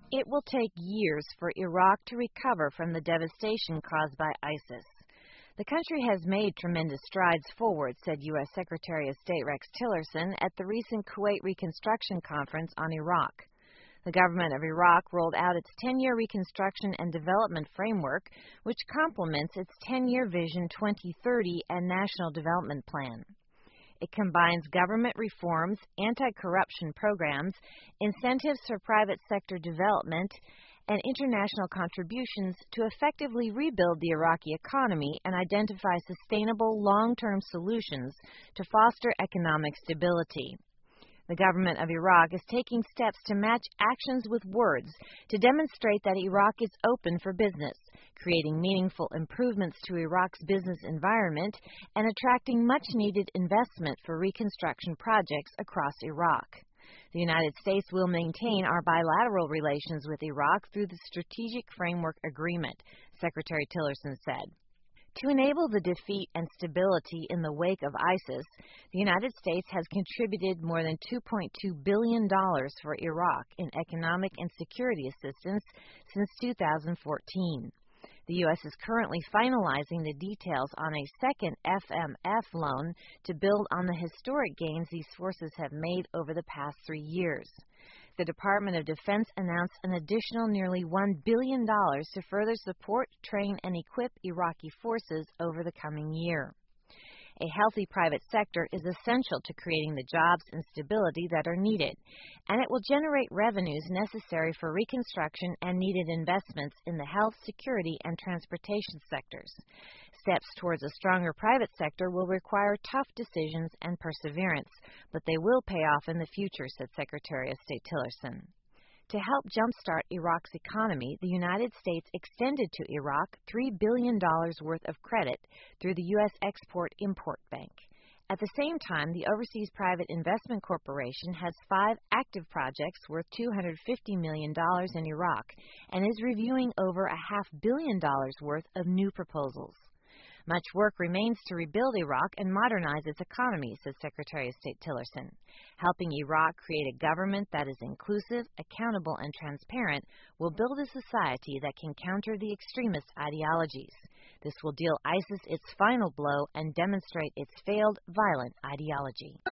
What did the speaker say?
It will take years for Iraq to recover from the devastation caused by ISIS. The country has made tremendous strides forward, said U.S. Secretary of State Rex Tillerson at the recent Kuwait Reconstruction Conference on Iraq. The government of Iraq rolled out its 10-year Reconstruction and Development Framework, which complements its 10-year Vision 2030 and National Development Plan. It combines government reforms, anti-corruption programs, incentives for private sector development, and international contributions to effectively rebuild the Iraqi economy and identify sustainable long-term solutions to foster economic stability. The government of Iraq is taking steps to match actions with words to demonstrate that Iraq is open for business, creating meaningful improvements to Iraq's business environment and attracting much-needed investment for reconstruction projects across Iraq. The United States will maintain our bilateral relations with Iraq through the Strategic Framework Agreement, Secretary Tillerson said. To enable the defeat and stability in the wake of ISIS, the United States has contributed more than $2.2 billion for Iraq in economic and security assistance since 2014. The U.S. is currently finalizing the details on a second FMF loan to build on the historic gains these forces have made over the past 3 years. The Department of Defense announced an additional nearly $1 billion to further support, train, and equip Iraqi forces over the coming year. A healthy private sector is essential to creating the jobs and stability that are needed, and it will generate revenues necessary for reconstruction and needed investments in the health, security, and transportation sectors. Steps towards a stronger private sector will require tough decisions and perseverance, but they will pay off in the future, said Secretary of State Tillerson. To help jumpstart Iraq's economy, the United States extended to Iraq $3 billion worth of credit through the U.S. Export-Import Bank. At the same time, the Overseas Private Investment Corporation has 5 active projects worth $250 million in Iraq and is reviewing over $500 million worth of new proposals. Much work remains to rebuild Iraq and modernize its economy, said Secretary of State Tillerson. Helping Iraq create a government that is inclusive, accountable, and transparent will build a society that can counter the extremist ideologies. This will deal ISIS its final blow and demonstrate its failed, violent ideology.